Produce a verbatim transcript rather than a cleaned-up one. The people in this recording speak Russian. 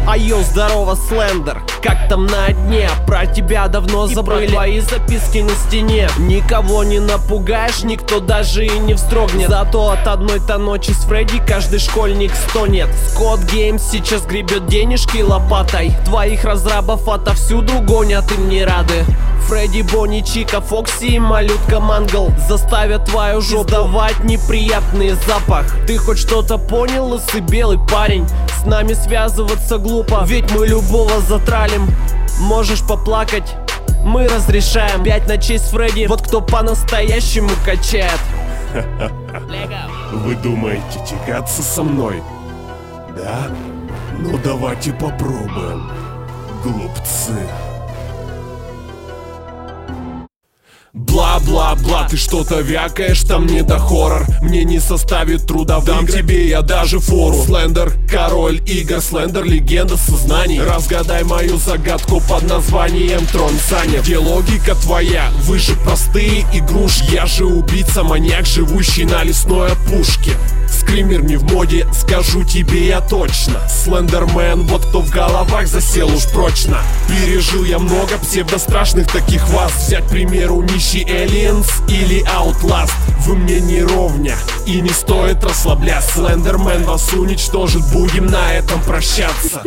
Айо, здорово, Слендер, как там на дне? Про тебя давно забыли, твои записки на стене. Никого не напугаешь, никто даже и не вздрогнет. Зато от одной-то ночи с Фредди каждый школьник стонет. Скотт Геймс сейчас гребет денежки лопатой. Твоих разрабов отовсюду гонят, им не рады. Фредди, Бонни, Чика, Фокси и малютка Мангл заставят твою жопу давать неприятный запах. Ты хоть что-то понял, лысый белый парень? С нами связываться глупо, ведь мы любого затралим. Можешь поплакать, мы разрешаем. Пять ночей с Фредди, вот кто по-настоящему качает. Вы думаете тягаться со мной? Да? Ну давайте попробуем, глупцы. Бла-бла-бла, ты что-то вякаешь, там не до хоррор. Мне не составит труда, дам тебе я даже фору. Слендер, король игр, Слендер, легенда сознаний. Разгадай мою загадку под названием Трон Саня. Где логика твоя? Вы же простые игрушки. Я же убийца, маньяк, живущий на лесной опушке. Скример не в моде, скажу тебе я точно. Слендермен, вот кто в головах засел уж прочно. Пережил я много псевдострашных таких вас. Взять, к примеру, нищий Aliens или Outlast. Вы мне не ровня и не стоит расслабляться. Слендермен вас уничтожит, будем на этом прощаться.